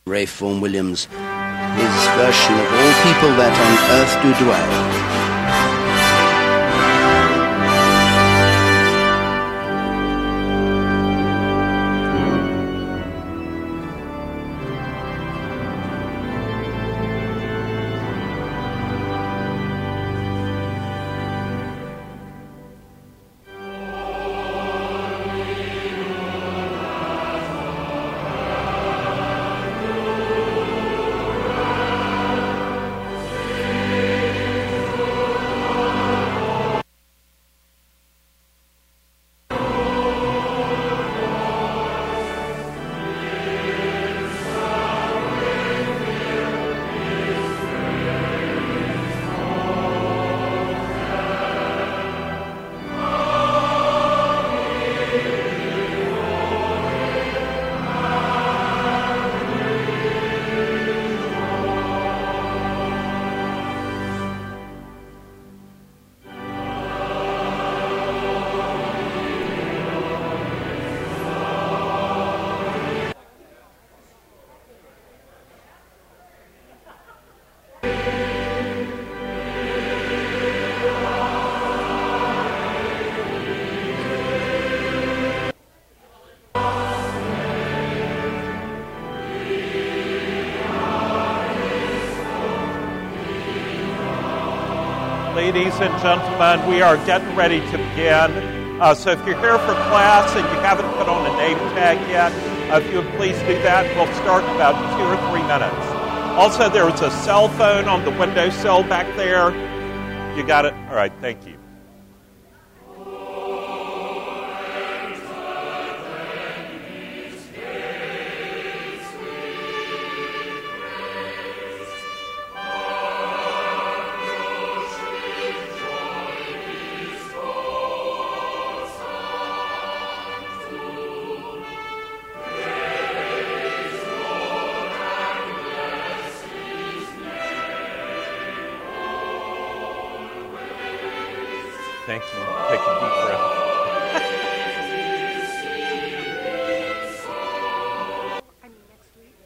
Ralph Vaughan Williams, his version of All People That on Earth Do Dwell. Ladies and gentlemen, we are getting ready to begin. So if you're here for class and you haven't put on a name tag yet, if you would please do that. We'll start in about 2 or 3 minutes. Also, there is a cell phone on the windowsill back there. You got it? All right, thank you. Thank you. Take a deep breath. Next week.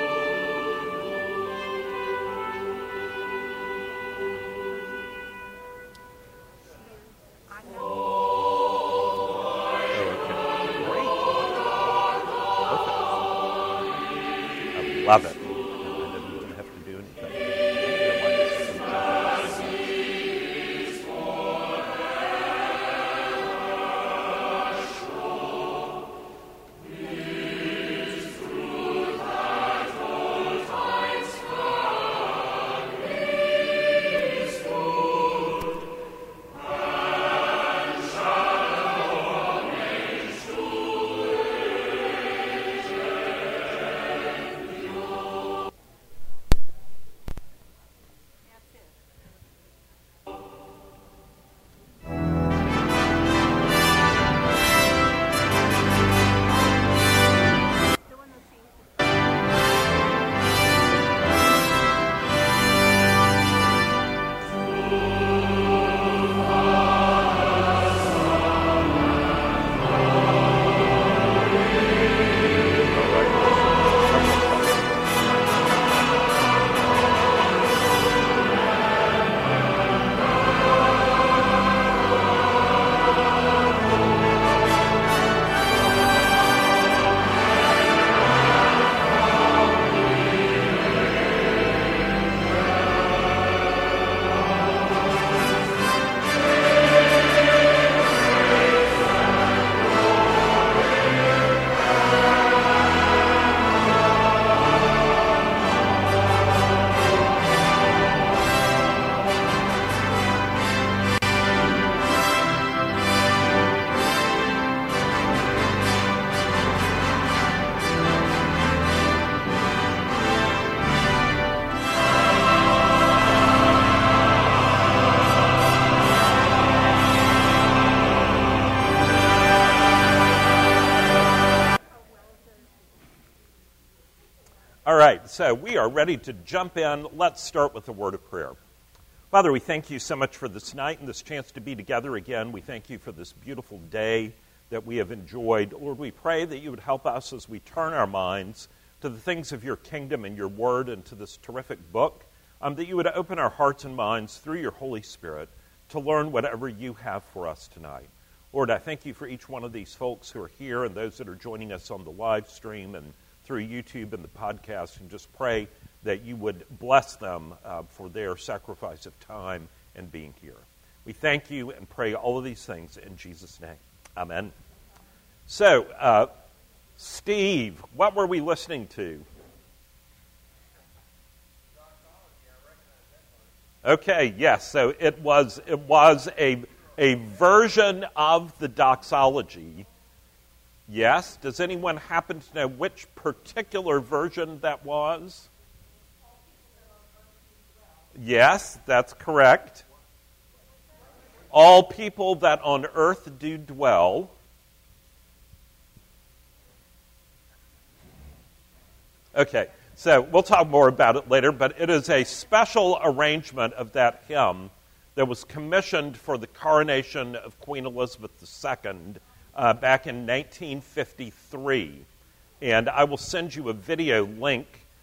I love it. I didn't even have to do anything. All right, so we are ready to jump in. Let's start with a word of prayer. Father, we thank you so much for this night and this chance to be together again. We thank you for this beautiful day that we have enjoyed. Lord, we pray that you would help us as we turn our minds to the things of your kingdom and your word and to this terrific book, that you would open our hearts and minds through your Holy Spirit to learn whatever you have for us tonight. Lord, I thank you for each one of these folks who are here and those that are joining us on the live stream and through YouTube and the podcast, and just pray that you would bless them for their sacrifice of time and being here. We thank you and pray all of these things in Jesus' name. Amen. So, Steve, what were we listening to? Okay, yes. So it was a version of the doxology. Yes. Does anyone happen to know which particular version that was? Yes, that's correct. All people that on earth do dwell. Okay, so we'll talk more about it later, but it is a special arrangement of that hymn that was commissioned for the coronation of Queen Elizabeth II back in 1953. And I will send you a video link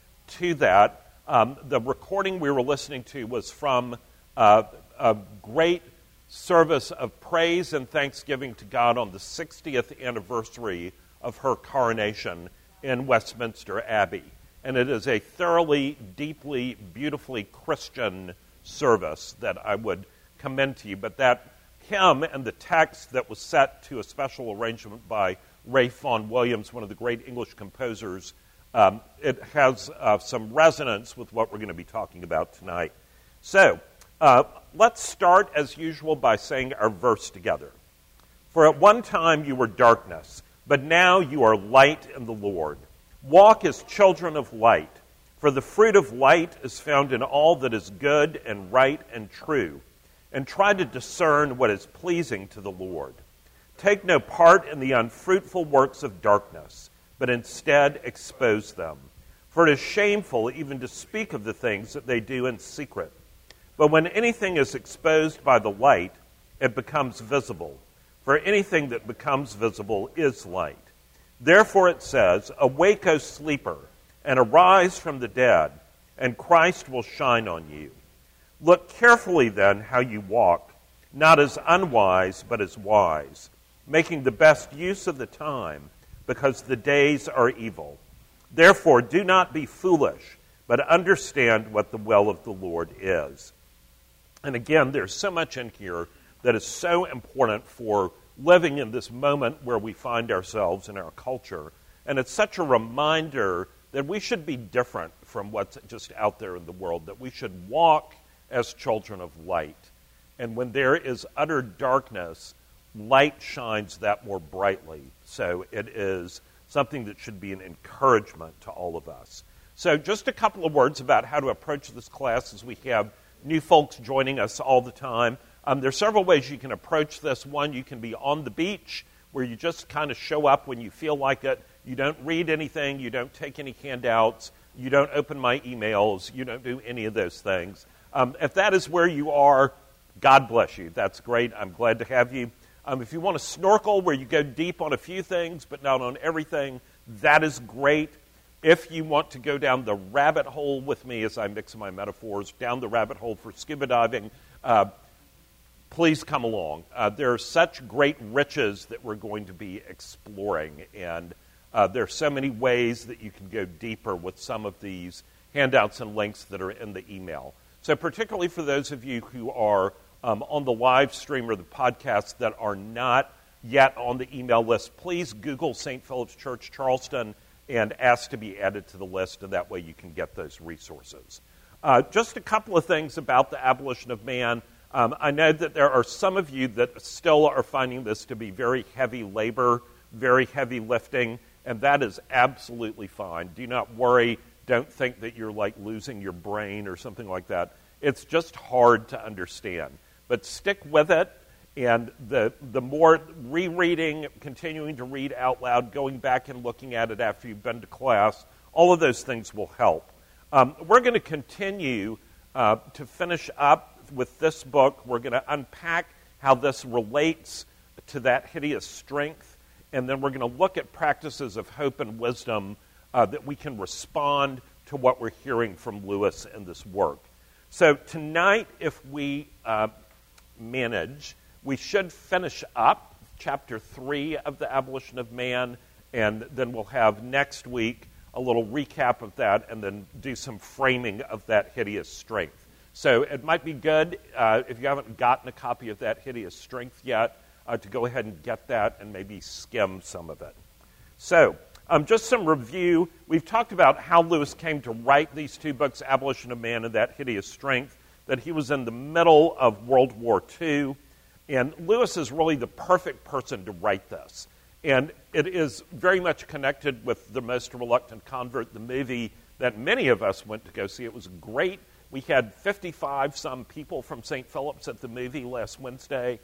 to that. The recording we were listening to was from a great service of praise and thanksgiving to God on the 60th anniversary of her coronation in Westminster Abbey. And it is a thoroughly, deeply, beautifully Christian service that I would commend to you. But that hymn and the text that was set to a special arrangement by Ray Vaughan Williams, one of the great English composers, it has some resonance with what we're going to be talking about tonight. So, let's start, as usual, by saying our verse together. For at one time you were darkness, but now you are light in the Lord. Walk as children of light, for the fruit of light is found in all that is good and right and true, and try to discern what is pleasing to the Lord. Take no part in the unfruitful works of darkness, but instead expose them. For it is shameful even to speak of the things that they do in secret. But when anything is exposed by the light, it becomes visible. For anything that becomes visible is light. Therefore it says, Awake, O sleeper, and arise from the dead, and Christ will shine on you. Look carefully then how you walk, not as unwise, but as wise, making the best use of the time, because the days are evil. Therefore do not be foolish, but understand what the will of the Lord is. And again, there's so much in here that is so important for living in this moment where we find ourselves in our culture. And it's such a reminder that we should be different from what's just out there in the world, that we should walk as children of light. And when there is utter darkness, light shines that more brightly. So it is something that should be an encouragement to all of us. So just a couple of words about how to approach this class as we have new folks joining us all the time. There are several ways you can approach this. One, you can be on the beach, where you just kind of show up when you feel like it. You don't read anything. You don't take any handouts. You don't open my emails. You don't do any of those things. If that is where you are, God bless you. That's great. I'm glad to have you. If you want to snorkel, where you go deep on a few things but not on everything, that is great. If you want to go down the rabbit hole with me, as I mix my metaphors, down the rabbit hole for scuba diving, please come along. There are such great riches that we're going to be exploring, and there are so many ways that you can go deeper with some of these handouts and links that are in the email. So particularly for those of you who are on the live stream or the podcast that are not yet on the email list, please Google St. Philip's Church Charleston and ask to be added to the list, and that way you can get those resources. Just a couple of things about the abolition of man. I know that there are some of you that still are finding this to be very heavy labor, very heavy lifting, and that is absolutely fine. Do not worry. Don't think that you're like losing your brain or something like that. It's just hard to understand. But stick with it, and the more rereading, continuing to read out loud, going back and looking at it after you've been to class, all of those things will help. We're going to continue to finish up with this book. We're going to unpack how this relates to that hideous strength, and then we're going to look at practices of hope and wisdom that we can respond to what we're hearing from Lewis in this work. So tonight, if we manage, we should finish up chapter 3 of The Abolition of Man, and then we'll have next week a little recap of that and then do some framing of That Hideous Strength. So it might be good, if you haven't gotten a copy of That Hideous Strength yet, to go ahead and get that and maybe skim some of it. So, just some review. We've talked about how Lewis came to write these two books, Abolition of Man and That Hideous Strength, that he was in the middle of World War II, and Lewis is really the perfect person to write this. And it is very much connected with The Most Reluctant Convert, the movie that many of us went to go see. It was great. We had 55-some people from St. Philip's at the movie last Wednesday.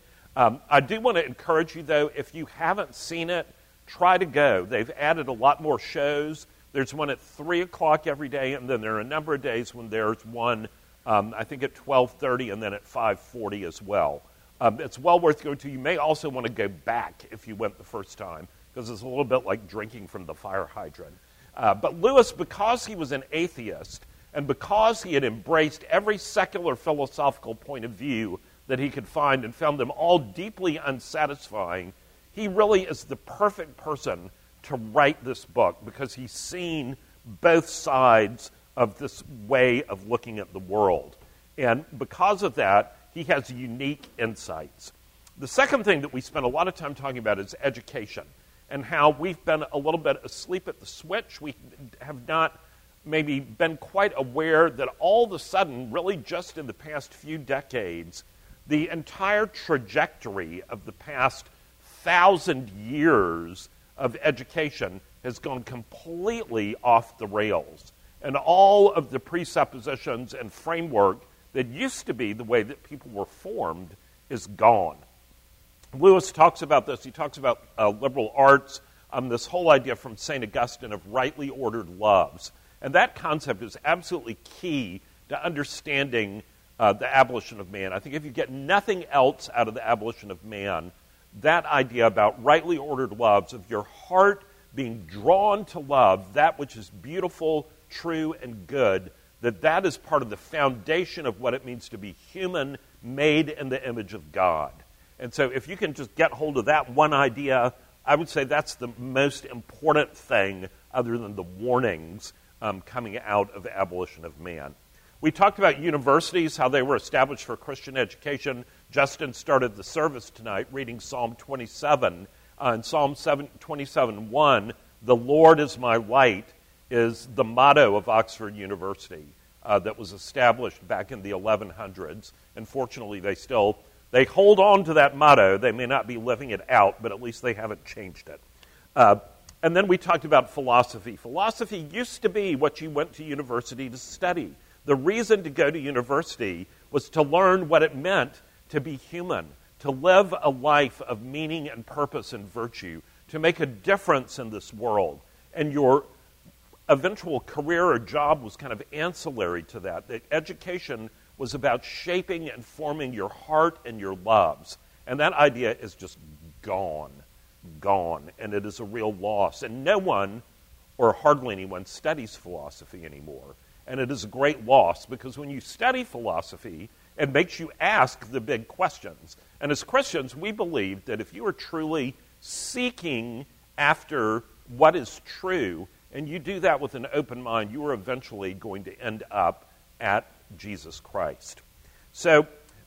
I do want to encourage you, though, if you haven't seen it, try to go. They've added a lot more shows. There's one at 3 o'clock every day, and then there are a number of days when there's one, I think at 12:30 and then at 5:40 as well. It's well worth going to. You may also want to go back if you went the first time, because it's a little bit like drinking from the fire hydrant. But Lewis, because he was an atheist, and because he had embraced every secular philosophical point of view that he could find and found them all deeply unsatisfying, he really is the perfect person to write this book, because he's seen both sides of this way of looking at the world. And because of that, he has unique insights. The second thing that we spend a lot of time talking about is education, and how we've been a little bit asleep at the switch. We have not maybe been quite aware that all of a sudden, really just in the past few decades, the entire trajectory of the past 1,000 years of education has gone completely off the rails. And all of the presuppositions and framework that used to be the way that people were formed is gone. Lewis talks about this. He talks about liberal arts, this whole idea from St. Augustine of rightly ordered loves. And that concept is absolutely key to understanding the abolition of man. I think if you get nothing else out of the abolition of man, that idea about rightly ordered loves, of your heart being drawn to love that which is beautiful, true, and good, that is part of the foundation of what it means to be human, made in the image of God. And so if you can just get hold of that one idea, I would say that's the most important thing, other than the warnings coming out of Abolition of Man. We talked about universities, how they were established for Christian education. Justin started the service tonight reading Psalm 27. In Psalm 27:1, "The Lord is my light," is the motto of Oxford University that was established back in the 1100s. And fortunately, they hold on to that motto. They may not be living it out, but at least they haven't changed it. And then we talked about philosophy. Philosophy used to be what you went to university to study. The reason to go to university was to learn what it meant to be human, to live a life of meaning and purpose and virtue, to make a difference in this world. And your eventual career or job was kind of ancillary to that. That education was about shaping and forming your heart and your loves. And that idea is just gone, and it is a real loss. And no one, or hardly anyone, studies philosophy anymore. And it is a great loss, because when you study philosophy, it makes you ask the big questions. And as Christians, we believe that if you are truly seeking after what is true, and you do that with an open mind, you are eventually going to end up at Jesus Christ. So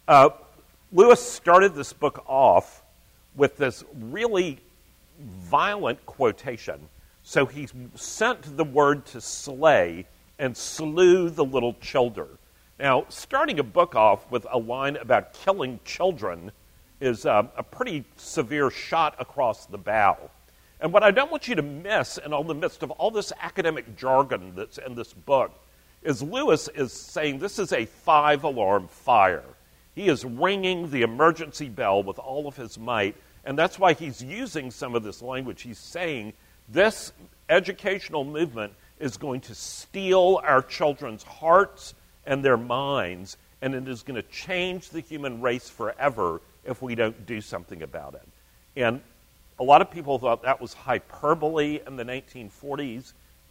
Lewis started this book off with this really violent quotation. So he sent the word to slay and slew the little children. Now, starting a book off with a line about killing children is a pretty severe shot across the bow. And what I don't want you to miss in all the midst of all this academic jargon that's in this book is Lewis is saying this is a 5-alarm fire. He is ringing the emergency bell with all of his might, and that's why he's using some of this language. He's saying this educational movement is going to steal our children's hearts and their minds, and it is going to change the human race forever if we don't do something about it. And a lot of people thought that was hyperbole in the 1940s.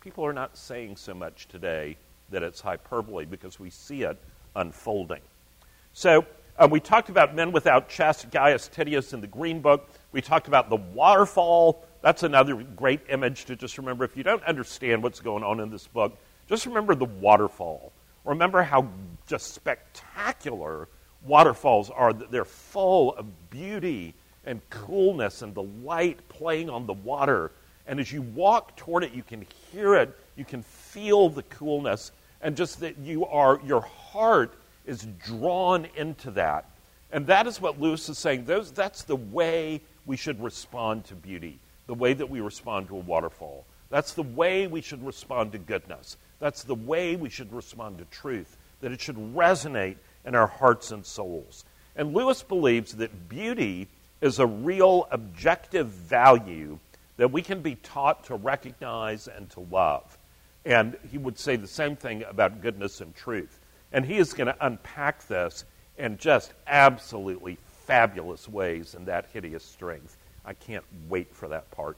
people are not saying so much today that it's hyperbole because we see it unfolding. So we talked about men without chest, Gaius Titius in the Green Book. We talked about the waterfall. That's another great image to just remember. If you don't understand what's going on in this book, just remember the waterfall. Remember how just spectacular waterfalls are, that they're full of beauty and coolness and the light playing on the water. And as you walk toward it, you can hear it, you can feel the coolness, and just that your heart is drawn into that. And that is what Lewis is saying. That's the way we should respond to beauty, the way that we respond to a waterfall. That's the way we should respond to goodness. That's the way we should respond to truth, that it should resonate in our hearts and souls. And Lewis believes that beauty is a real objective value that we can be taught to recognize and to love. And he would say the same thing about goodness and truth. And he is going to unpack this in just absolutely fabulous ways in That Hideous Strength. I can't wait for that part.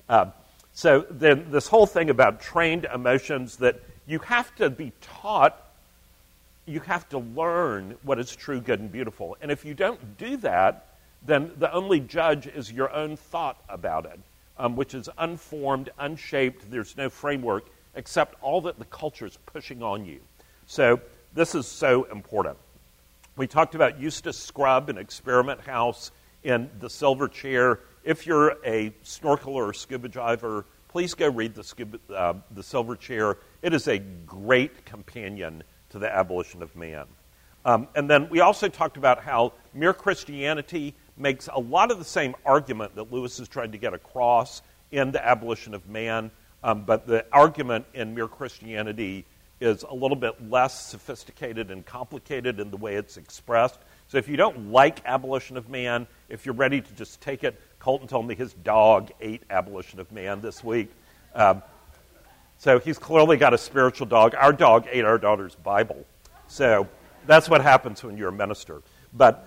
So then this whole thing about trained emotions, that you have to be taught, you have to learn what is true, good, and beautiful. And if you don't do that, then the only judge is your own thought about it, which is unformed, unshaped. There's no framework except all that the culture is pushing on you. So this is so important. We talked about Eustace Scrubb in Experiment House in The Silver Chair. If you're a snorkeler or scuba diver, please go read The Silver Chair. It is a great companion to the abolition of man. And then we also talked about how Mere Christianity makes a lot of the same argument that Lewis is trying to get across in the abolition of man, but the argument in Mere Christianity is a little bit less sophisticated and complicated in the way it's expressed. So if you don't like abolition of man, if you're ready to just take it, Colton told me his dog ate abolition of man this week. So he's clearly got a spiritual dog. Our dog ate our daughter's Bible. So that's what happens when you're a minister. But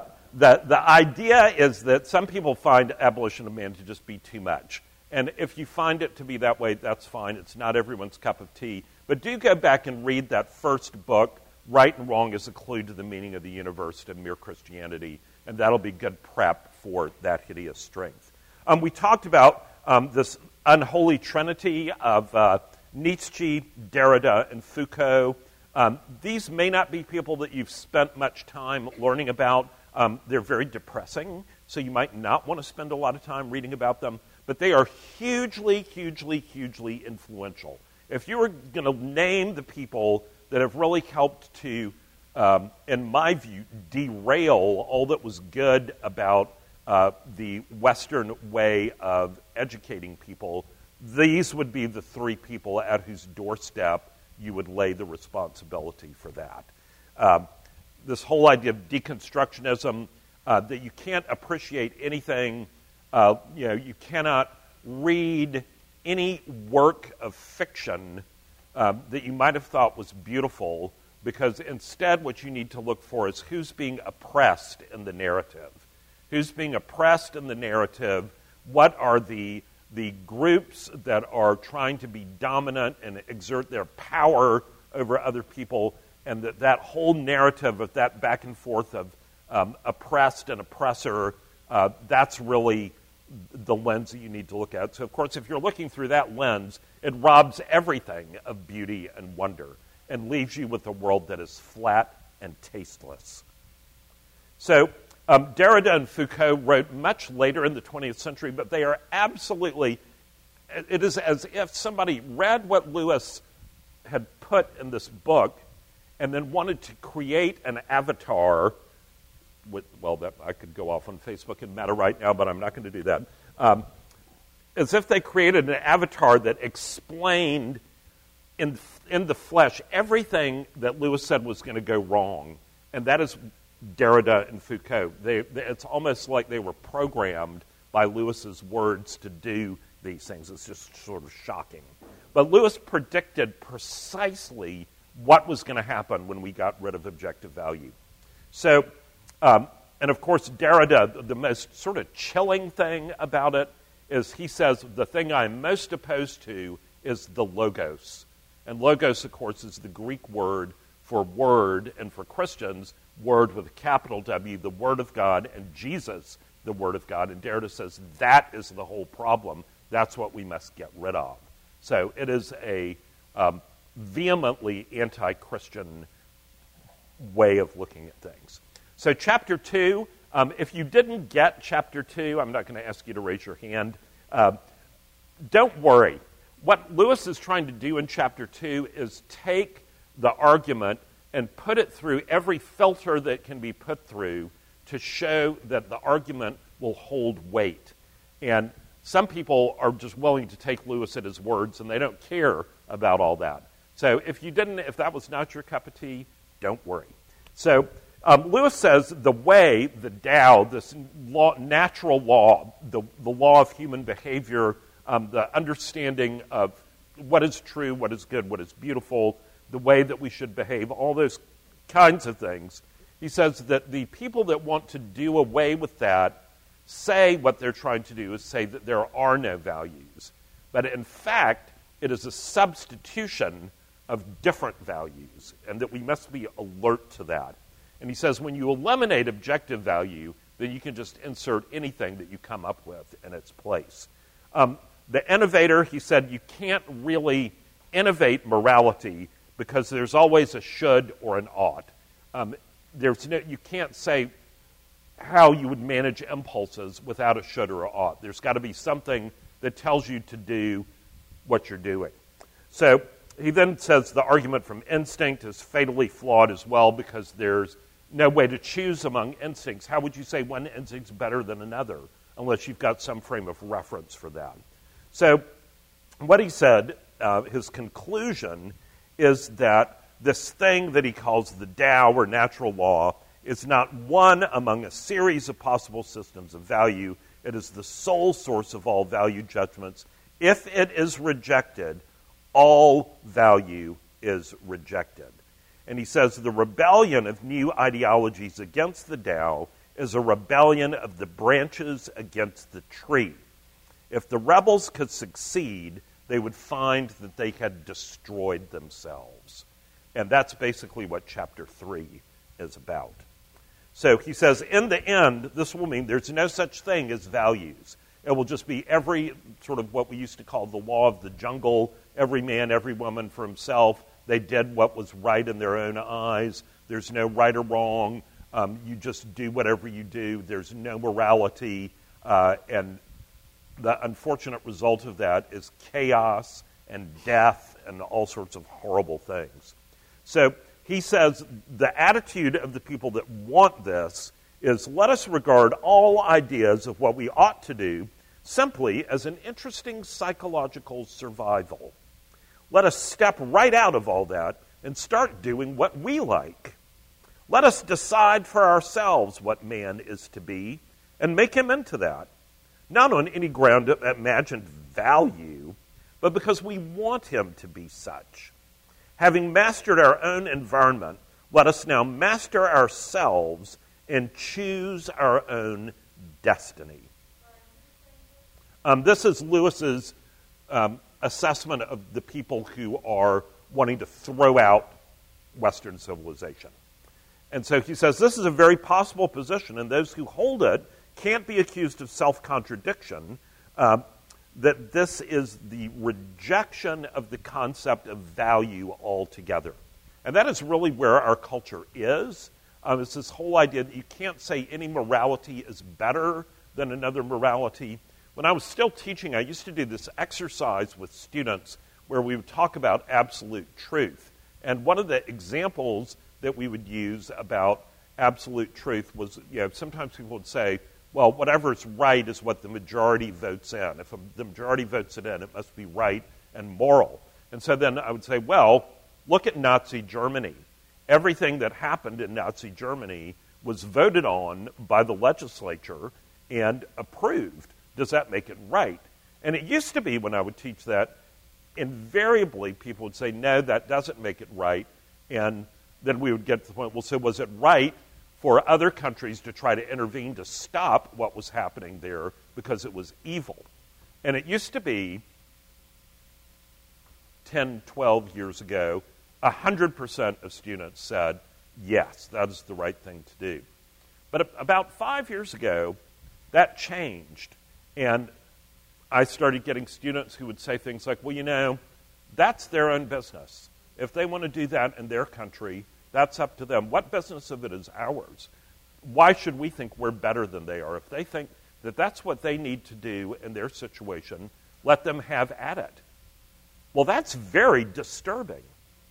the idea is that some people find abolition of man to just be too much. And if you find it to be that way, that's fine. It's not everyone's cup of tea. But do go back and read that first book, Right and Wrong as a Clue to the Meaning of the Universe, to Mere Christianity, and that'll be good prep for That Hideous Strength. We talked about this unholy trinity of Nietzsche, Derrida, and Foucault. These may not be people that you've spent much time learning about. They're very depressing, so you might not want to spend a lot of time reading about them, but they are hugely, hugely, hugely influential. If you were going to name the people that have really helped to, in my view, derail all that was good about the Western way of educating people, these would be the three people at whose doorstep you would lay the responsibility for that. This whole idea of deconstructionism, that you can't appreciate anything, you cannot read any work of fiction that you might have thought was beautiful, because instead what you need to look for is who's being oppressed in the narrative. Who's being oppressed in the narrative? What are the groups that are trying to be dominant and exert their power over other people? And that whole narrative of that back and forth of oppressed and oppressor, that's really the lens that you need to look at. So, of course, if you're looking through that lens, it robs everything of beauty and wonder and leaves you with a world that is flat and tasteless. So, Derrida and Foucault wrote much later in the 20th century, but they are absolutely, it is as if somebody read what Lewis had put in this book and then wanted to create an avatar that I could go off on Facebook and Meta right now, but I'm not going to do that. As if they created an avatar that explained in the flesh everything that Lewis said was going to go wrong, and that is Derrida and Foucault. It's almost like they were programmed by Lewis's words to do these things. It's just sort of shocking. But Lewis predicted precisely what was going to happen when we got rid of objective value. So, and of course, Derrida, the most sort of chilling thing about it is he says, the thing I'm most opposed to is the logos. And logos, of course, is the Greek word for word, and for Christians, word with a capital W, the Word of God, and Jesus, the Word of God. And Derrida says that is the whole problem. That's what we must get rid of. So it is a vehemently anti-Christian way of looking at things. So chapter 2, if you didn't get chapter 2, I'm not going to ask you to raise your hand. Don't worry. What Lewis is trying to do in chapter 2 is take the argument and put it through every filter that can be put through to show that the argument will hold weight. And some people are just willing to take Lewis at his words, and they don't care about all that. So if that was not your cup of tea, don't worry. So Lewis says the way, the Tao, this natural law, the law of human behavior, the understanding of what is true, what is good, what is beautiful, the way that we should behave, all those kinds of things. He says that the people that want to do away with that say what they're trying to do is say that there are no values. But in fact, it is a substitution of different values, and that we must be alert to that. And he says when you eliminate objective value, then you can just insert anything that you come up with in its place. The innovator, he said, you can't really innovate morality because there's always a should or an ought. You can't say how you would manage impulses without a should or an ought. There's got to be something that tells you to do what you're doing. So he then says the argument from instinct is fatally flawed as well because there's no way to choose among instincts. How would you say one instinct's better than another unless you've got some frame of reference for that? So what he said, his conclusion, is that this thing that he calls the Tao or natural law is not one among a series of possible systems of value. It is the sole source of all value judgments. If it is rejected, all value is rejected. And he says the rebellion of new ideologies against the Tao is a rebellion of the branches against the tree. If the rebels could succeed, they would find that they had destroyed themselves. And that's basically what chapter 3 is about. So he says, in the end, this will mean there's no such thing as values. It will just be every sort of what we used to call the law of the jungle, every man, every woman for himself. They did what was right in their own eyes. There's no right or wrong. You just do whatever you do. There's no morality. And the unfortunate result of that is chaos and death and all sorts of horrible things. So he says the attitude of the people that want this is let us regard all ideas of what we ought to do simply as an interesting psychological survival. Let us step right out of all that and start doing what we like. Let us decide for ourselves what man is to be and make him into that. Not on any ground of imagined value, but because we want him to be such. Having mastered our own environment, let us now master ourselves and choose our own destiny. This is Lewis's assessment of the people who are wanting to throw out Western civilization. And so he says this is a very possible position, and those who hold it can't be accused of self-contradiction, that this is the rejection of the concept of value altogether. And that is really where our culture is. It's this whole idea that you can't say any morality is better than another morality. When I was still teaching, I used to do this exercise with students where we would talk about absolute truth. And one of the examples that we would use about absolute truth was, sometimes people would say, well, whatever's right is what the majority votes in. If the majority votes it in, it must be right and moral. And so then I would say, well, look at Nazi Germany. Everything that happened in Nazi Germany was voted on by the legislature and approved. Does that make it right? And it used to be, when I would teach that, invariably people would say, no, that doesn't make it right. And then we would get to the point, well, so was it right for other countries to try to intervene to stop what was happening there because it was evil? And it used to be 10, 12 years ago, 100% of students said, yes, that is the right thing to do. But about 5 years ago, that changed. And I started getting students who would say things like, well, you know, that's their own business. If they want to do that in their country, that's up to them. What business of it is ours? Why should we think we're better than they are? If they think that that's what they need to do in their situation, let them have at it. Well, that's very disturbing.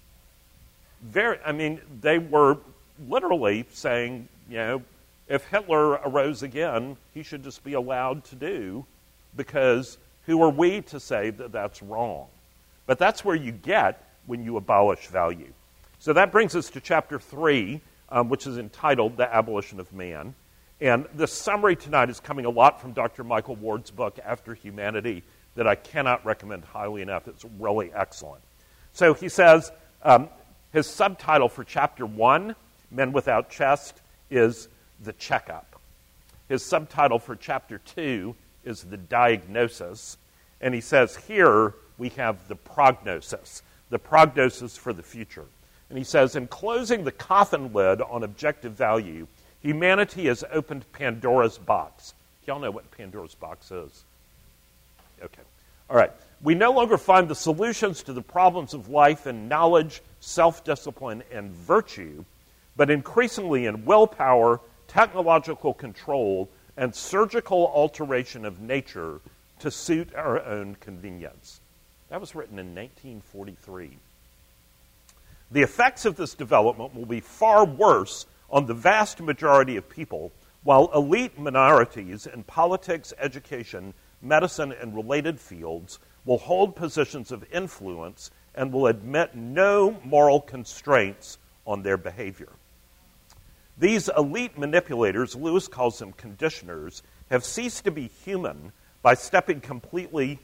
They were literally saying, you know, if Hitler arose again, he should just be allowed to do, because who are we to say that that's wrong? But that's where you get when you abolish value. So that brings us to chapter 3, which is entitled The Abolition of Man. And the summary tonight is coming a lot from Dr. Michael Ward's book, After Humanity, that I cannot recommend highly enough. It's really excellent. So he says, his subtitle for chapter 1, Men Without Chest, is The Checkup. His subtitle for chapter 2 is The Diagnosis. And he says here we have the prognosis for the future. And he says, in closing the coffin lid on objective value, humanity has opened Pandora's box. Y'all know what Pandora's box is? Okay. All right. We no longer find the solutions to the problems of life in knowledge, self-discipline, and virtue, but increasingly in willpower, technological control, and surgical alteration of nature to suit our own convenience. That was written in 1943. The effects of this development will be far worse on the vast majority of people, while elite minorities in politics, education, medicine, and related fields will hold positions of influence and will admit no moral constraints on their behavior. These elite manipulators, Lewis calls them conditioners, have ceased to be human by stepping completely...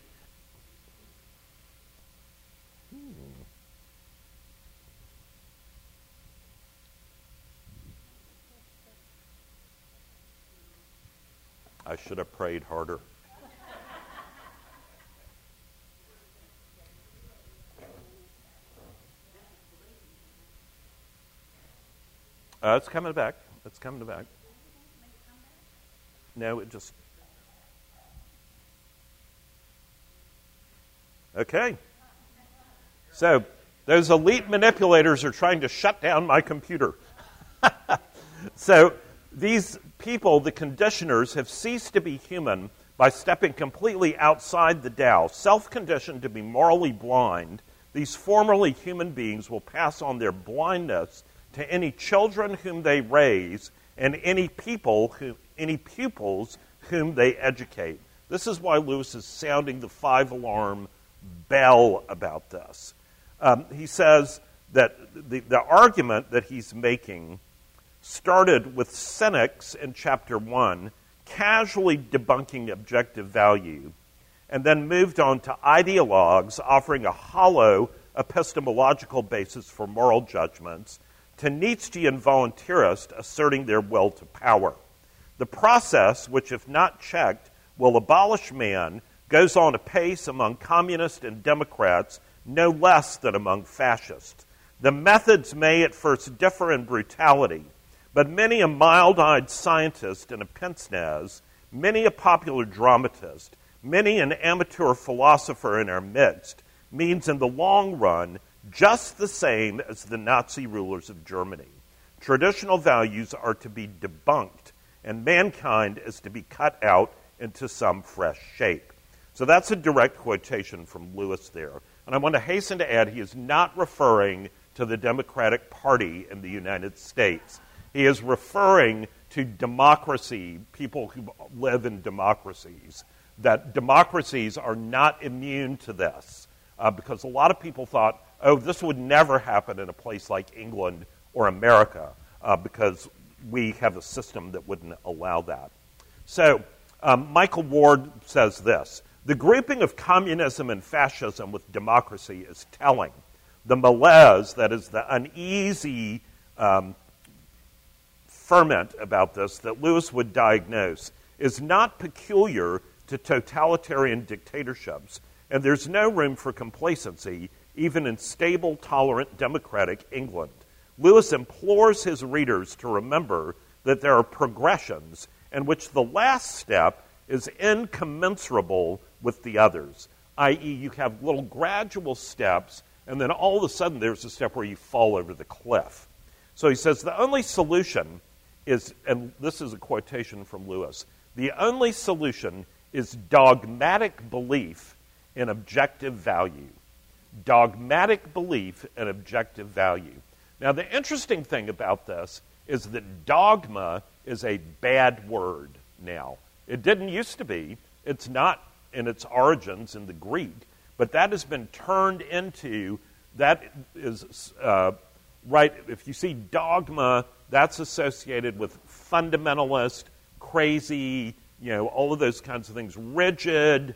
I should have prayed harder. It's coming back. It's coming back. No, it just... Okay. So, those elite manipulators are trying to shut down my computer. So, these people, the conditioners, have ceased to be human by stepping completely outside the Tao. Self-conditioned to be morally blind, these formerly human beings will pass on their blindness to any children whom they raise and any pupils whom they educate. This is why Lewis is sounding the 5-alarm bell about this. He says that the argument that he's making started with cynics in chapter 1, casually debunking objective value, and then moved on to ideologues offering a hollow epistemological basis for moral judgments, to Nietzschean voluntarists asserting their will to power. The process, which if not checked, will abolish man, goes on apace among communists and Democrats, no less than among fascists. The methods may at first differ in brutality, but many a mild-eyed scientist and a pince-nez, many a popular dramatist, many an amateur philosopher in our midst, means in the long run just the same as the Nazi rulers of Germany. Traditional values are to be debunked, and mankind is to be cut out into some fresh shape. So that's a direct quotation from Lewis there. And I want to hasten to add, he is not referring to the Democratic Party in the United States. He is referring to democracy, people who live in democracies, that democracies are not immune to this. Because a lot of people thought, oh, this would never happen in a place like England or America, because we have a system that wouldn't allow that. So, Michael Ward says this: the grouping of communism and fascism with democracy is telling. The malaise, that is the uneasy ferment about this that Lewis would diagnose, is not peculiar to totalitarian dictatorships, and there's no room for complacency, even in stable, tolerant, democratic England. Lewis implores his readers to remember that there are progressions in which the last step is incommensurable with the others, i.e., you have little gradual steps, and then all of a sudden there's a step where you fall over the cliff. So he says the only solution is, and this is a quotation from Lewis, the only solution is dogmatic belief in objective value. Dogmatic belief in objective value. Now, the interesting thing about this is that dogma is a bad word now. It didn't used to be. It's not in its origins in the Greek, but that has been turned into, that is, right, if you see dogma, that's associated with fundamentalist, crazy, all of those kinds of things, rigid,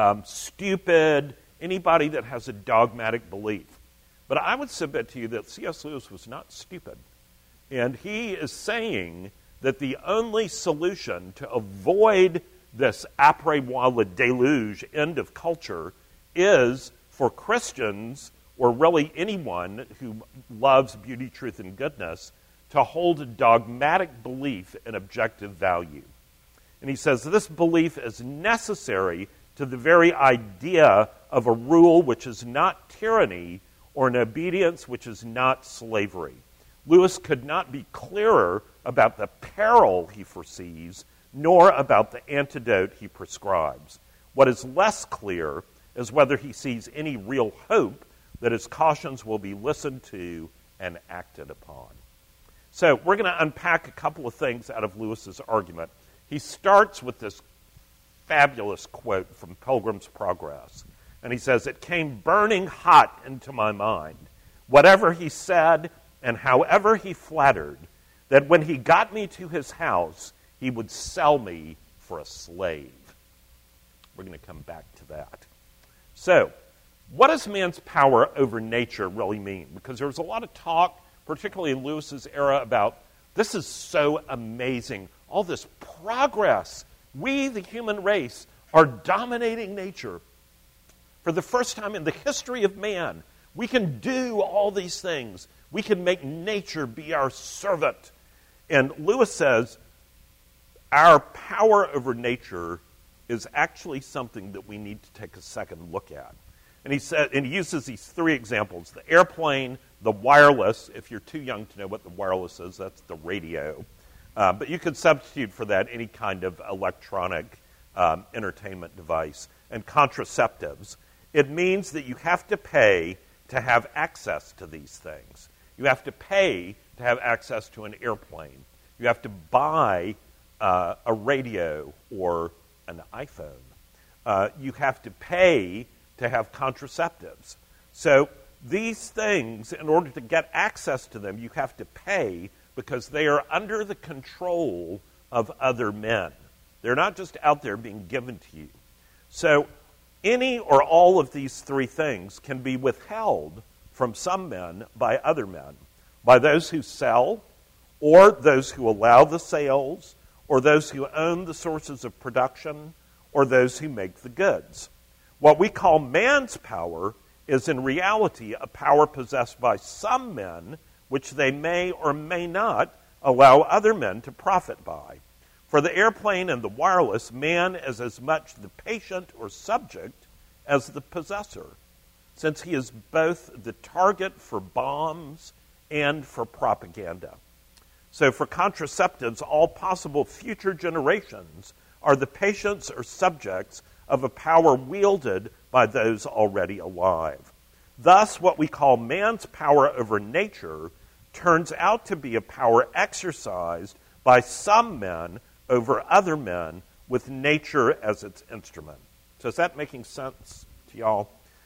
stupid, anybody that has a dogmatic belief. But I would submit to you that C.S. Lewis was not stupid. And he is saying that the only solution to avoid this après-moi le déluge, end of culture, is for Christians, or really anyone who loves beauty, truth, and goodness, to hold a dogmatic belief in objective value. And he says this belief is necessary to the very idea of a rule which is not tyranny or an obedience which is not slavery. Lewis could not be clearer about the peril he foresees, nor about the antidote he prescribes. What is less clear is whether he sees any real hope that his cautions will be listened to and acted upon. So we're going to unpack a couple of things out of Lewis's argument. He starts with this fabulous quote from Pilgrim's Progress. And he says, "It came burning hot into my mind, whatever he said and however he flattered, that when he got me to his house, he would sell me for a slave." We're going to come back to that. So, what does man's power over nature really mean? Because there was a lot of talk, particularly in Lewis's era, about this is so amazing, all this progress. We, the human race, are dominating nature. For the first time in the history of man, we can do all these things. We can make nature be our servant. And Lewis says our power over nature is actually something that we need to take a second look at. And he uses these three examples: the airplane, the wireless. If you're too young to know what the wireless is, that's the radio. But you could substitute for that any kind of electronic entertainment device, and contraceptives. It means that you have to pay to have access to these things. You have to pay to have access to an airplane. You have to buy a radio or an iPhone. You have to pay to have contraceptives. So these things, in order to get access to them, you have to pay because they are under the control of other men. They're not just out there being given to you. So any or all of these three things can be withheld from some men by other men, by those who sell, or those who allow the sales, or those who own the sources of production, or those who make the goods. What we call man's power is in reality a power possessed by some men, which they may or may not allow other men to profit by. For the airplane and the wireless, man is as much the patient or subject as the possessor, since he is both the target for bombs and for propaganda. So for contraceptives, all possible future generations are the patients or subjects of a power wielded by those already alive. Thus, what we call man's power over nature turns out to be a power exercised by some men over other men with nature as its instrument. So is that making sense to y'all?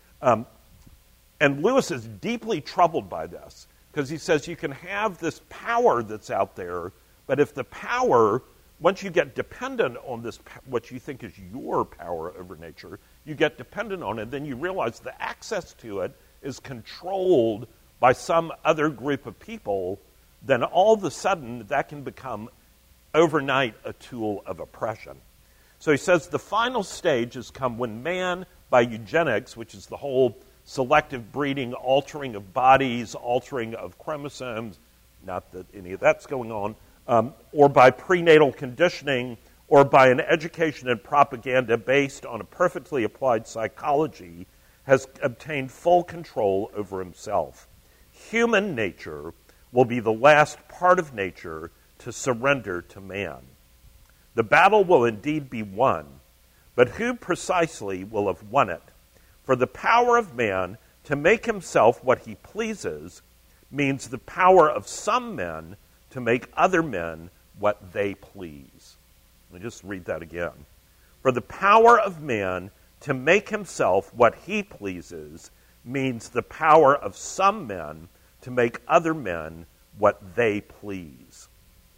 And Lewis is deeply troubled by this because he says you can have this power that's out there, but if the power, once you get dependent on this, what you think is your power over nature, you get dependent on it, then you realize the access to it is controlled by some other group of people, then all of a sudden that can become overnight a tool of oppression. So he says the final stage has come when man, by eugenics, which is the whole selective breeding, altering of bodies, altering of chromosomes, not that any of that's going on, or by prenatal conditioning, or by an education and propaganda based on a perfectly applied psychology, has obtained full control over himself. Human nature will be the last part of nature to surrender to man. The battle will indeed be won, but who precisely will have won it? For the power of man to make himself what he pleases means the power of some men to make other men what they please. Let me just read that again. For the power of man to make himself what he pleases means the power of some men to make other men what they please.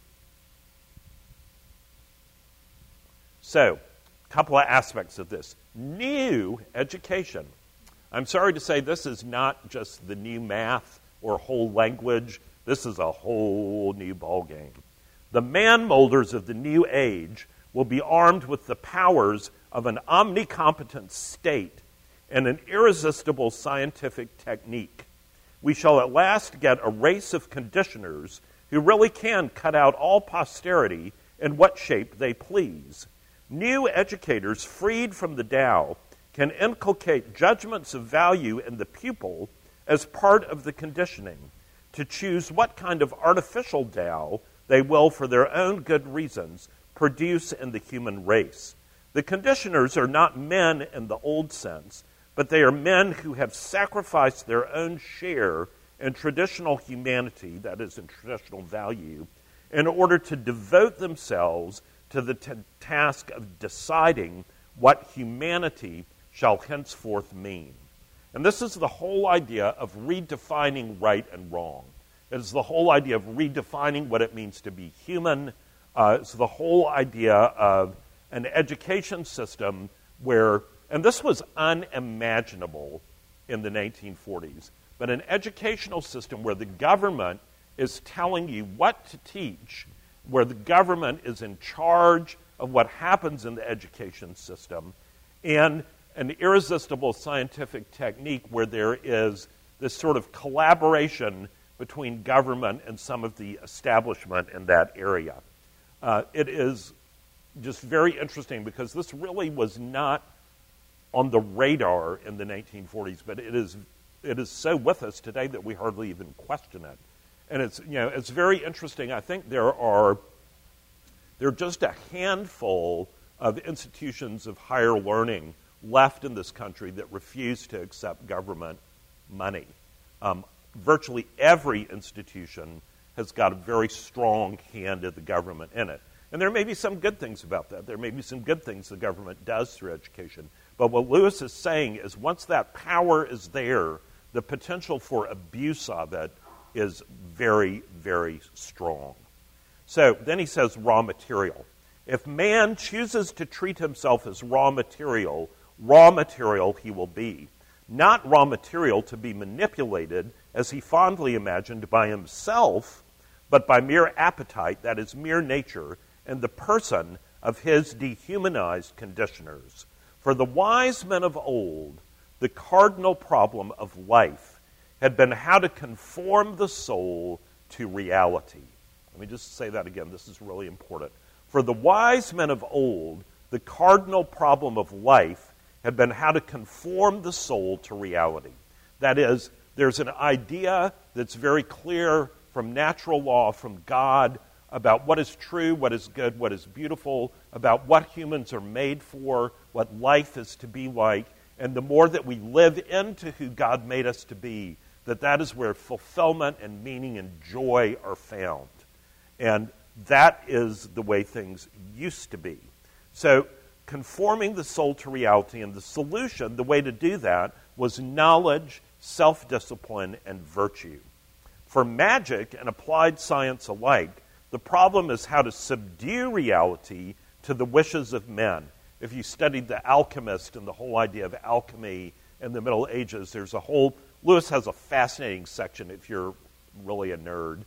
So, a couple of aspects of this. New education. I'm sorry to say this is not just the new math or whole language. This is a whole new ballgame. The man-molders of the new age will be armed with the powers of an omnicompetent state and an irresistible scientific technique. We shall at last get a race of conditioners who really can cut out all posterity in what shape they please. New educators freed from the Tao can inculcate judgments of value in the pupil as part of the conditioning to choose what kind of artificial Tao they will, for their own good reasons, produce in the human race. The conditioners are not men in the old sense, but they are men who have sacrificed their own share in traditional humanity, that is, in traditional value, in order to devote themselves to the task of deciding what humanity shall henceforth mean. And this is the whole idea of redefining right and wrong. It is the whole idea of redefining what it means to be human. It's the whole idea of an education system where, and this was unimaginable in the 1940s, but an educational system where the government is telling you what to teach, where the government is in charge of what happens in the education system, and an irresistible scientific technique where there is this sort of collaboration between government and some of the establishment in that area. It is just very interesting because this really was not on the radar in the 1940s, but it is so with us today that we hardly even question it. And it's very interesting. I think there are just a handful of institutions of higher learning left in this country that refuse to accept government money. Virtually every institution has got a very strong hand of the government in it. And there may be some good things about that. There may be some good things the government does through education. But what Lewis is saying is once that power is there, the potential for abuse of it is very, very strong. So then he says raw material. If man chooses to treat himself as raw material he will be. Not raw material to be manipulated, as he fondly imagined, by himself, but by mere appetite, that is, mere nature, and the person of his dehumanized conditioners. For the wise men of old, the cardinal problem of life had been how to conform the soul to reality. Let me just say that again. This is really important. For the wise men of old, the cardinal problem of life had been how to conform the soul to reality. That is, there's an idea that's very clear from natural law, from God, about what is true, what is good, what is beautiful, about what humans are made for, what life is to be like, and the more that we live into who God made us to be, that is where fulfillment and meaning and joy are found. And that is the way things used to be. So conforming the soul to reality, and the solution, the way to do that, was knowledge, self-discipline, and virtue. For magic and applied science alike, the problem is how to subdue reality to the wishes of men. If you studied The Alchemist and the whole idea of alchemy in the Middle Ages, there's a whole, Lewis has a fascinating section, if you're really a nerd,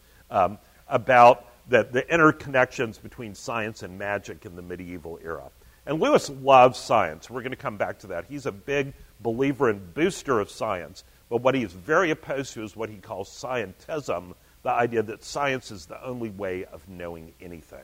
about the interconnections between science and magic in the medieval era. And Lewis loves science. We're going to come back to that. He's a big believer and booster of science, but what he is very opposed to is what he calls scientism, the idea that science is the only way of knowing anything.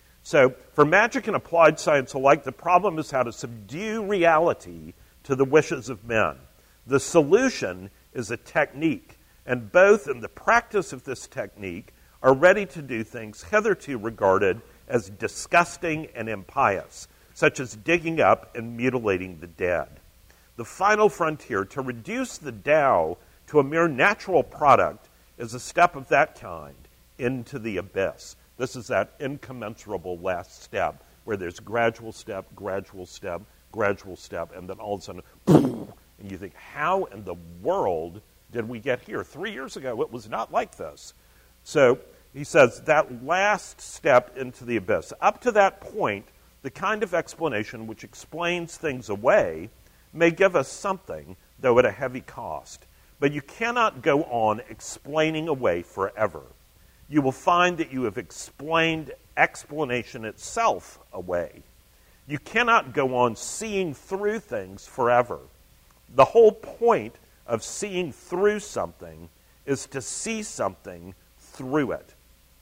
So for magic and applied science alike, the problem is how to subdue reality to the wishes of men. The solution is a technique, and both in the practice of this technique are ready to do things hitherto regarded as disgusting and impious, such as digging up and mutilating the dead. The final frontier, to reduce the Tao to a mere natural product, is a step of that kind into the abyss. This is that incommensurable last step, where there's gradual step, gradual step, gradual step, and then all of a sudden, and you think, how in the world did we get here? 3 years ago, it was not like this. So he says that last step into the abyss. Up to that point, the kind of explanation which explains things away may give us something, though at a heavy cost. But you cannot go on explaining away forever. You will find that you have explained explanation itself away. You cannot go on seeing through things forever. The whole point of seeing through something is to see something through it.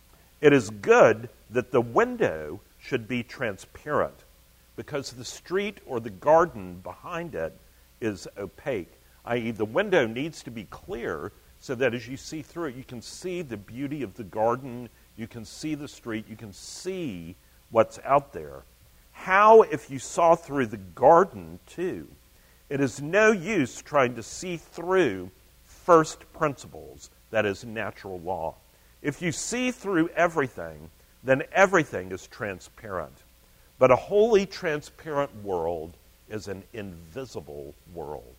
It is good that the window should be transparent, because the street or the garden behind it is opaque, i.e. the window needs to be clear so that as you see through it, you can see the beauty of the garden, you can see the street, you can see what's out there. How if you saw through the garden too? It is no use trying to see through first principles, that is natural law. If you see through everything, then everything is transparent. But a wholly transparent world is an invisible world.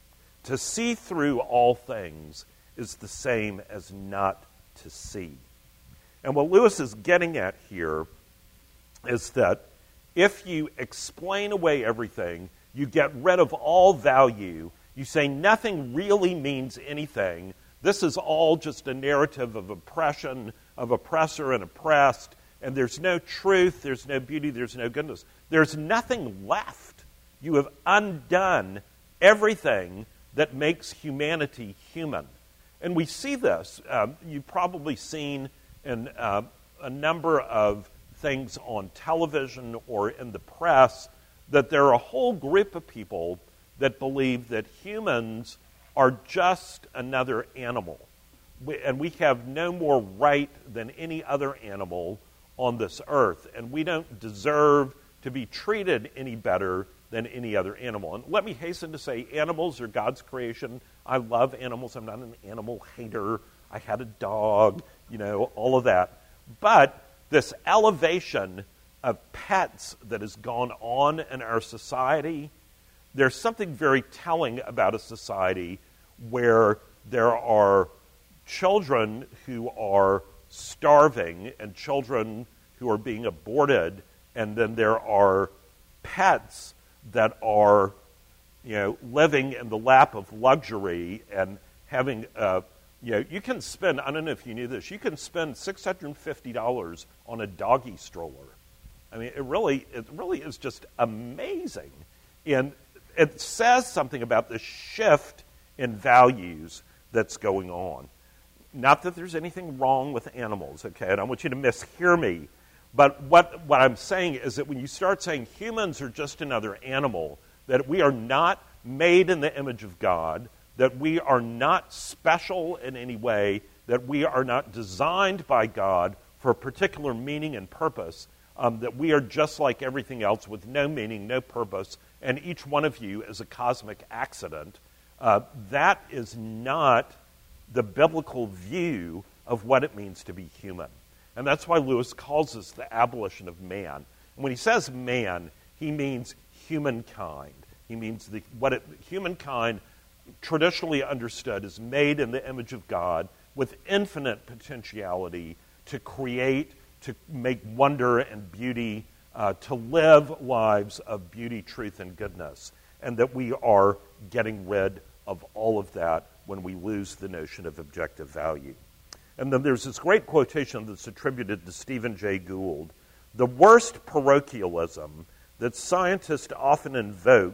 To see through all things is the same as not to see. And what Lewis is getting at here is that if you explain away everything, you get rid of all value, you say nothing really means anything, this is all just a narrative of oppression, of oppressor and oppressed, and there's no truth, there's no beauty, there's no goodness. There's nothing left. You have undone everything that makes humanity human. And we see this. You've probably seen in a number of things on television or in the press that there are a whole group of people that believe that humans are just another animal. And we have no more right than any other animal on this earth. And we don't deserve to be treated any better than any other animal. And let me hasten to say, animals are God's creation. I love animals. I'm not an animal hater. I had a dog, all of that. But this elevation of pets that has gone on in our society, there's something very telling about a society where there are children who are starving and children who are being aborted, and then there are pets that are, living in the lap of luxury and having, you can spend, I don't know if you knew this, you can spend $650 on a doggy stroller. I mean, it really is just amazing. And it says something about the shift in values that's going on. Not that there's anything wrong with animals, okay? And I want you to mishear me. But what I'm saying is that when you start saying humans are just another animal, that we are not made in the image of God, that we are not special in any way, that we are not designed by God for a particular meaning and purpose, that we are just like everything else with no meaning, no purpose, and each one of you is a cosmic accident, that is not the biblical view of what it means to be human. And that's why Lewis calls this the abolition of man. And when he says man, he means humankind. He means humankind, traditionally understood, is made in the image of God with infinite potentiality to create, to make wonder and beauty, to live lives of beauty, truth, and goodness. And that we are getting rid of all of that when we lose the notion of objective value. And then there's this great quotation that's attributed to Stephen Jay Gould. The worst parochialism that scientists often invoke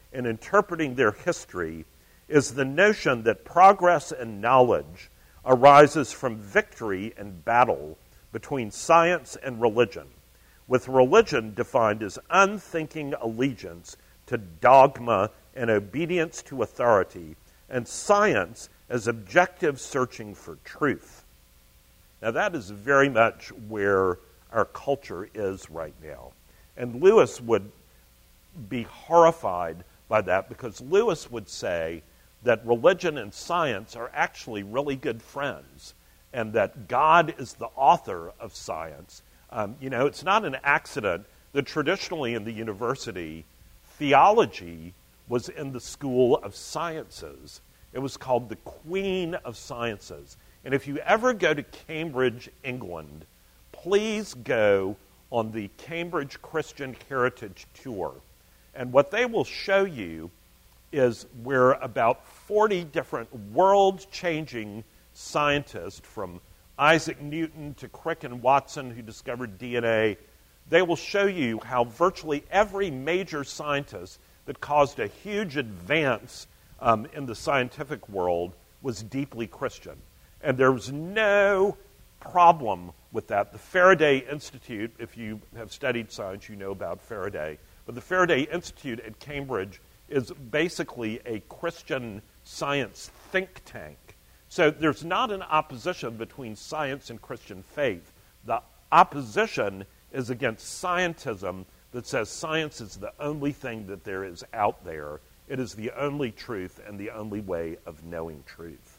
in interpreting their history is the notion that progress and knowledge arises from victory and battle between science and religion, with religion defined as unthinking allegiance to dogma and obedience to authority, and science as objective searching for truth. Now that is very much where our culture is right now. And Lewis would be horrified by that, because Lewis would say that religion and science are actually really good friends, and that God is the author of science. It's not an accident that traditionally in the university, theology was in the School of Sciences. It was called the Queen of Sciences. And if you ever go to Cambridge, England, please go on the Cambridge Christian Heritage Tour. And what they will show you is where about 40 different world-changing scientists, from Isaac Newton to Crick and Watson, who discovered DNA, they will show you how virtually every major scientist that caused a huge advance in the scientific world was deeply Christian. And there was no problem with that. The Faraday Institute, if you have studied science, you know about Faraday. But the Faraday Institute at Cambridge is basically a Christian science think tank. So there's not an opposition between science and Christian faith. The opposition is against scientism that says science is the only thing that there is out there. It is the only truth and the only way of knowing truth.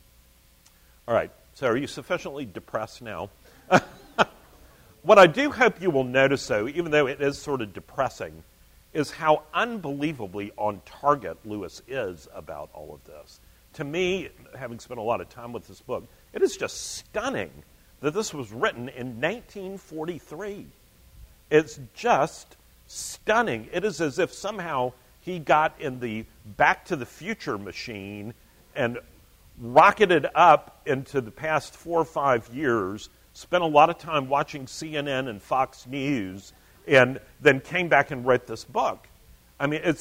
All right, so are you sufficiently depressed now? What I do hope you will notice, though, even though it is sort of depressing, is how unbelievably on target Lewis is about all of this. To me, having spent a lot of time with this book, it is just stunning that this was written in 1943. It's just stunning. It is as if somehow he got in the Back to the Future machine and rocketed up into the past 4 or 5 years, spent a lot of time watching CNN and Fox News, and then came back and wrote this book. I mean, it's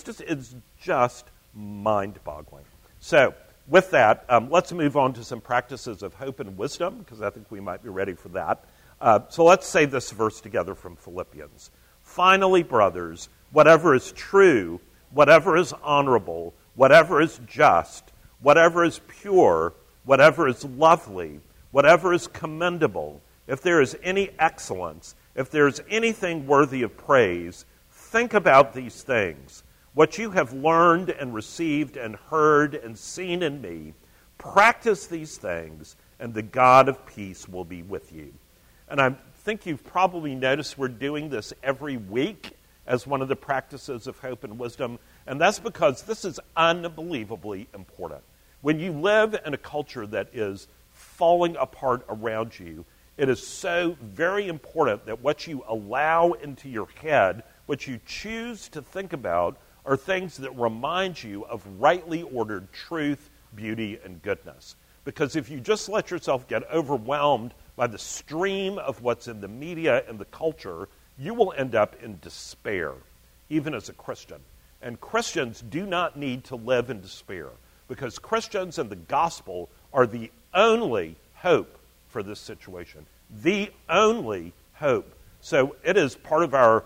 just mind-boggling. So, with that, let's move on to some practices of hope and wisdom, because I think we might be ready for that. So let's say this verse together from Philippians. Finally, brothers, whatever is true, whatever is honorable, whatever is just, whatever is pure, whatever is lovely, whatever is commendable, if there is any excellence, if there is anything worthy of praise, think about these things. What you have learned and received and heard and seen in me, practice these things, and the God of peace will be with you. And I think you've probably noticed we're doing this every week as one of the practices of hope and wisdom, and that's because this is unbelievably important. When you live in a culture that is falling apart around you, it is so very important that what you allow into your head, what you choose to think about, are things that remind you of rightly ordered truth, beauty, and goodness. Because if you just let yourself get overwhelmed by the stream of what's in the media and the culture, you will end up in despair, even as a Christian. And Christians do not need to live in despair, because Christians and the gospel are the only hope for this situation. The only hope. So it is part of our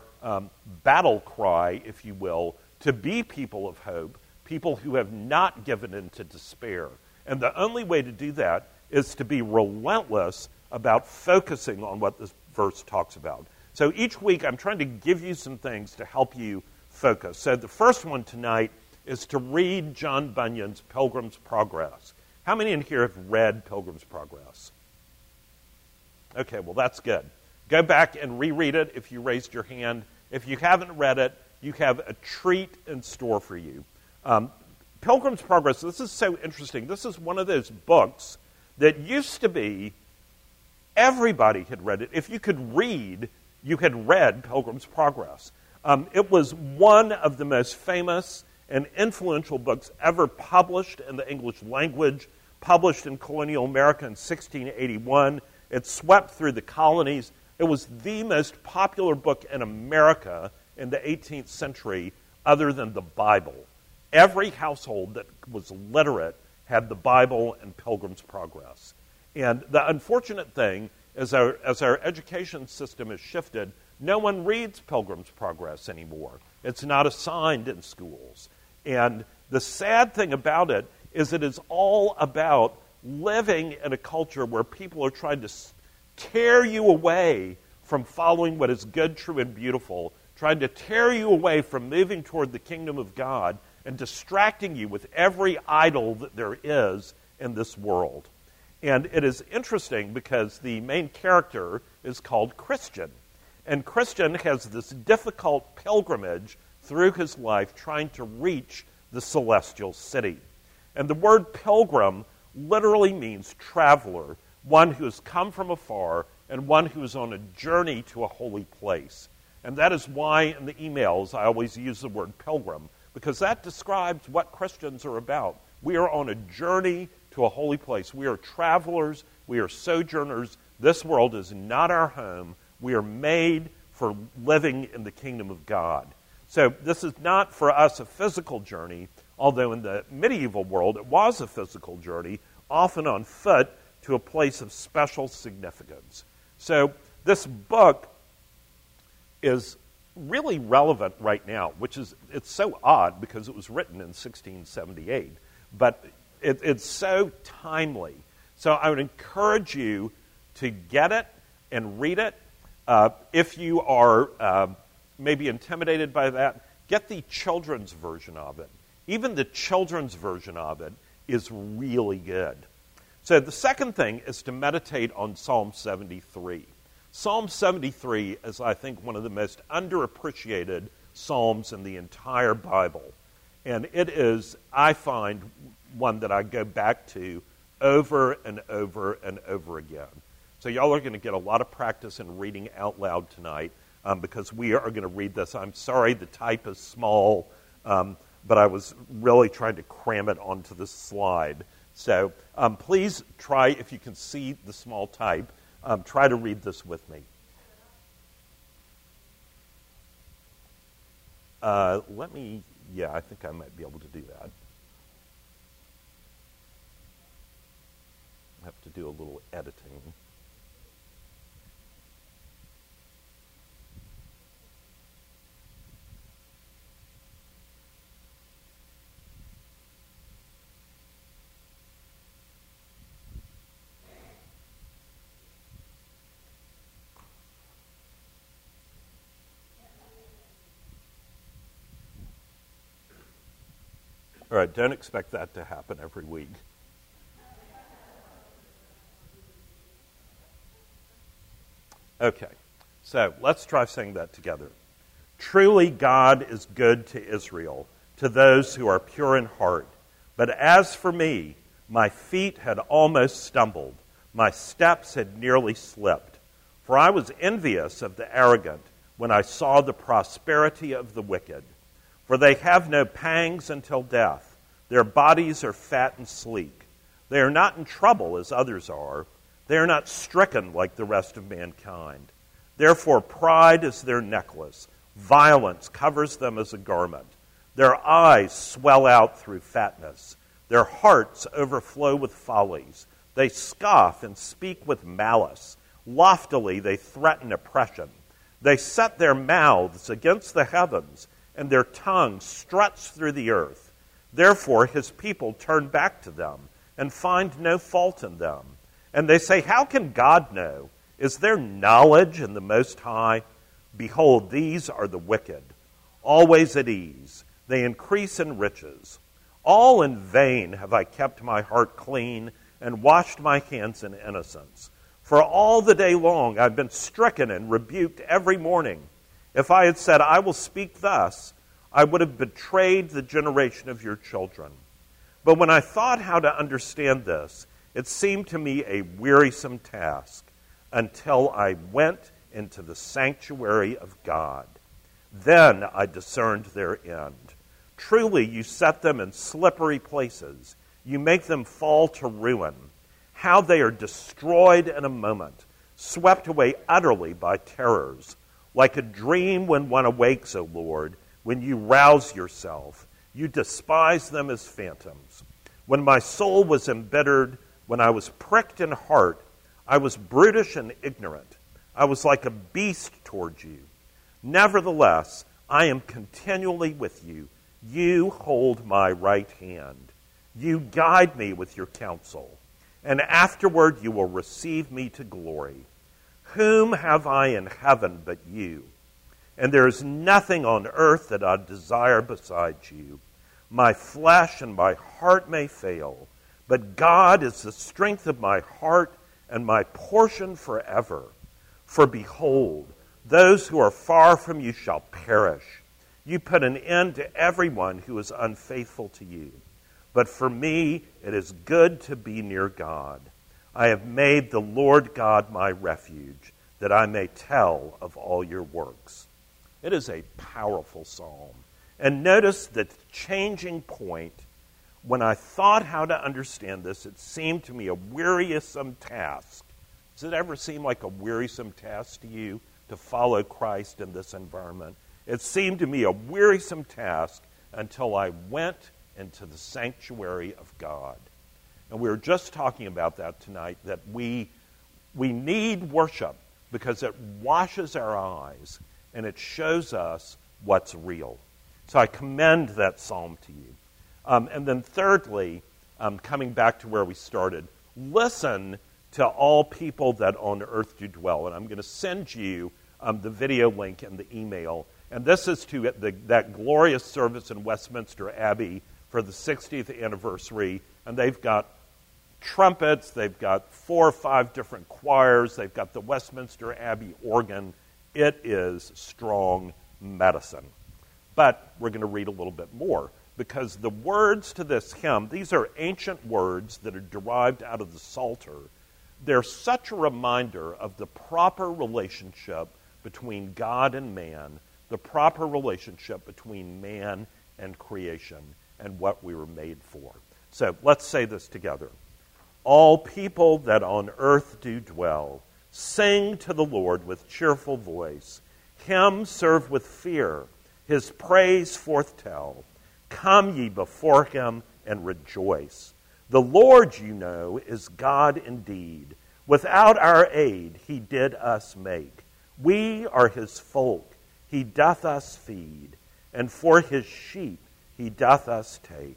battle cry, if you will, to be people of hope, people who have not given in to despair. And the only way to do that is to be relentless about focusing on what this verse talks about. So each week I'm trying to give you some things to help you focus. So the first one tonight is to read John Bunyan's Pilgrim's Progress. How many in here have read Pilgrim's Progress? Okay, well that's good. Go back and reread it if you raised your hand. If you haven't read it, you have a treat in store for you. Pilgrim's Progress, this is so interesting. This is one of those books that used to be everybody had read it. If you could read, you had read Pilgrim's Progress. It was one of the most famous and influential books ever published in the English language, published in colonial America in 1681. It swept through the colonies. It was the most popular book in America in the 18th century, other than the Bible. Every household that was literate had the Bible and Pilgrim's Progress. And the unfortunate thing is as our education system has shifted, no one reads Pilgrim's Progress anymore. It's not assigned in schools. And the sad thing about it is it is all about living in a culture where people are trying to tear you away from following what is good, true, and beautiful, trying to tear you away from moving toward the kingdom of God, and distracting you with every idol that there is in this world. And it is interesting because the main character is called Christian. And Christian has this difficult pilgrimage through his life trying to reach the celestial city. And the word pilgrim literally means traveler, one who has come from afar and one who is on a journey to a holy place. And that is why in the emails I always use the word pilgrim, because that describes what Christians are about. We are on a journey to a holy place. We are travelers. We are sojourners. This world is not our home. We are made for living in the kingdom of God. So this is not for us a physical journey, although in the medieval world it was a physical journey, often on foot to a place of special significance. So this book is really relevant right now, it's so odd because it was written in 1678, but it's so timely. So I would encourage you to get it and read it. If you are maybe intimidated by that, get the children's version of it. Even the children's version of it is really good. So the second thing is to meditate on Psalm 73. Psalm 73 is, I think, one of the most underappreciated psalms in the entire Bible. And it is, I find, one that I go back to over and over and over again. So y'all are going to get a lot of practice in reading out loud tonight because we are going to read this. I'm sorry the type is small, but I was really trying to cram it onto this slide. So please try, if you can see the small type, try to read this with me. I think I might be able to do that. I have to do a little editing. All right, don't expect that to happen every week. Okay, so let's try saying that together. Truly God is good to Israel, to those who are pure in heart. But as for me, my feet had almost stumbled. My steps had nearly slipped. For I was envious of the arrogant when I saw the prosperity of the wicked. For they have no pangs until death. Their bodies are fat and sleek. They are not in trouble as others are. They are not stricken like the rest of mankind. Therefore pride is their necklace. Violence covers them as a garment. Their eyes swell out through fatness. Their hearts overflow with follies. They scoff and speak with malice. Loftily they threaten oppression. They set their mouths against the heavens, and their tongue struts through the earth. Therefore his people turn back to them and find no fault in them. And they say, how can God know? Is there knowledge in the Most High? Behold, these are the wicked, always at ease. They increase in riches. All in vain have I kept my heart clean and washed my hands in innocence. For all the day long I've been stricken and rebuked every morning. If I had said, I will speak thus, I would have betrayed the generation of your children. But when I thought how to understand this, it seemed to me a wearisome task until I went into the sanctuary of God. Then I discerned their end. Truly, you set them in slippery places. You make them fall to ruin. How they are destroyed in a moment, swept away utterly by terrors. Like a dream when one awakes, O Lord, when you rouse yourself. You despise them as phantoms. When my soul was embittered, when I was pricked in heart, I was brutish and ignorant. I was like a beast towards you. Nevertheless, I am continually with you. You hold my right hand. You guide me with your counsel, and afterward you will receive me to glory. Whom have I in heaven but you? And there is nothing on earth that I desire besides you. My flesh and my heart may fail, but God is the strength of my heart and my portion forever. For behold, those who are far from you shall perish. You put an end to everyone who is unfaithful to you. But for me, it is good to be near God. I have made the Lord God my refuge, that I may tell of all your works. It is a powerful psalm. And notice the changing point. When I thought how to understand this, it seemed to me a wearisome task. Does it ever seem like a wearisome task to you to follow Christ in this environment? It seemed to me a wearisome task until I went into the sanctuary of God. And we were just talking about that tonight, that we need worship because it washes our eyes and it shows us what's real. So I commend that psalm to you. And then thirdly, coming back to where we started, listen to all people that on earth do dwell. And I'm going to send you the video link in the email. And this is to that glorious service in Westminster Abbey for the 60th anniversary. And they've got trumpets, they've got 4 or 5 different choirs, they've got the Westminster Abbey organ. It is strong medicine. But we're going to read a little bit more, because the words to this hymn, these are ancient words that are derived out of the Psalter. They're such a reminder of the proper relationship between God and man, the proper relationship between man and creation, and what we were made for. So let's say this together. All people that on earth do dwell, sing to the Lord with cheerful voice. Him serve with fear, his praise forth tell. Come ye before him and rejoice. The Lord, you know, is God indeed. Without our aid he did us make. We are his folk, he doth us feed, and for his sheep he doth us take.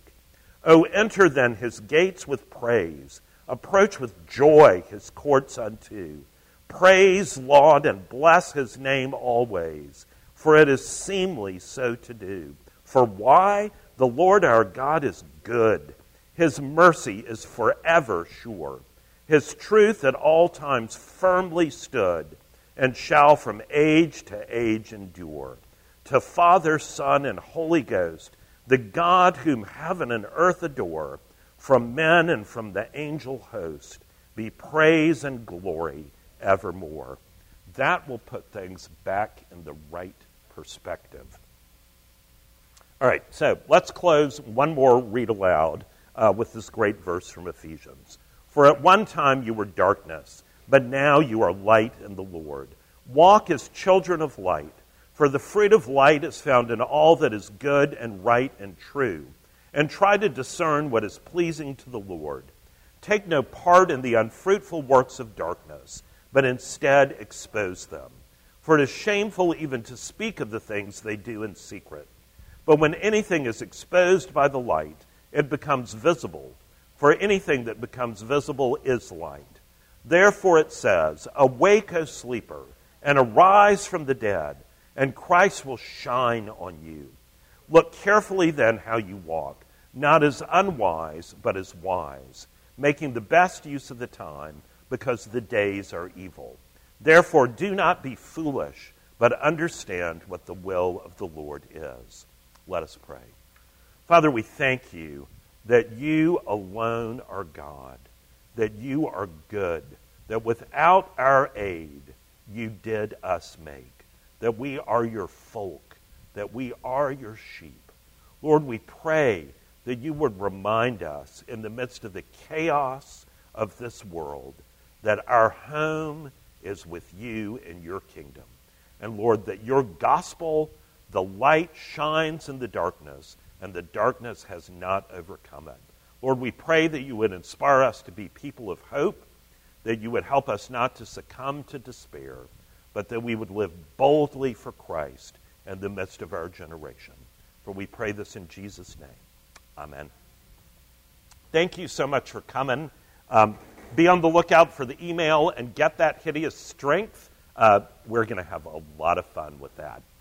O enter then his gates with praise, approach with joy his courts unto. Praise, laud, and bless his name always, for it is seemly so to do. For why? The Lord our God is good. His mercy is forever sure. His truth at all times firmly stood, and shall from age to age endure. To Father, Son, and Holy Ghost, the God whom heaven and earth adore, from men and from the angel host, be praise and glory evermore. That will put things back in the right perspective. All right, so let's close one more read aloud with this great verse from Ephesians. For at one time you were darkness, but now you are light in the Lord. Walk as children of light, for the fruit of light is found in all that is good and right and true. And try to discern what is pleasing to the Lord. Take no part in the unfruitful works of darkness, but instead expose them. For it is shameful even to speak of the things they do in secret. But when anything is exposed by the light, it becomes visible. For anything that becomes visible is light. Therefore it says, Awake, O sleeper, and arise from the dead, and Christ will shine on you. Look carefully then how you walk, not as unwise, but as wise, making the best use of the time, because the days are evil. Therefore do not be foolish, but understand what the will of the Lord is. Let us pray. Father, we thank you that you alone are God, that you are good, that without our aid you did us make, that we are your folk, that we are your sheep. Lord, we pray that you would remind us in the midst of the chaos of this world that our home is with you in your kingdom. And Lord, that your gospel, the light shines in the darkness, and the darkness has not overcome it. Lord, we pray that you would inspire us to be people of hope, that you would help us not to succumb to despair, but that we would live boldly for Christ in the midst of our generation. For we pray this in Jesus' name. Amen. Thank you so much for coming. Be on the lookout for the email and get that hideous strength. We're going to have a lot of fun with that.